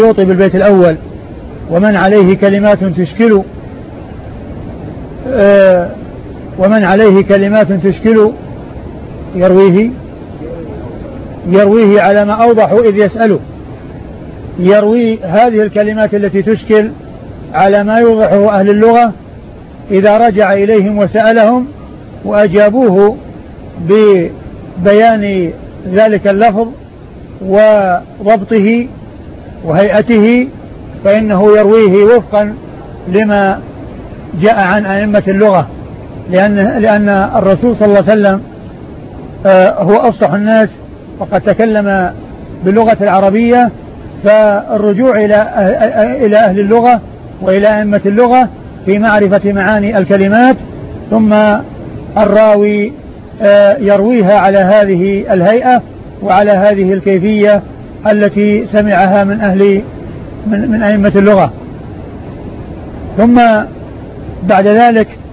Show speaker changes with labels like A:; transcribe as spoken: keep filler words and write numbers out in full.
A: يوطي بالبيت الأول ومن عليه كلمات تشكل آه ومن عليه كلمات تشكل يرويه يرويه على ما أوضح إذ يسأله، يروي هذه الكلمات التي تشكل على ما يوضحه أهل اللغة إذا رجع إليهم وسألهم وأجابوه ببيان ذلك اللفظ وضبطه وهيئته، فإنه يرويه وفقا لما جاء عن أئمة اللغة، لأن, لأن الرسول صلى الله عليه وسلم هو أفصح الناس وقد تكلم باللغة العربية، فالرجوع إلى إلى أهل اللغة وإلى أئمة اللغة في معرفة معاني الكلمات، ثم الراوي يرويها على هذه الهيئة وعلى هذه الكيفية التي سمعها من أهل من, من أئمة اللغة. ثم بعد ذلك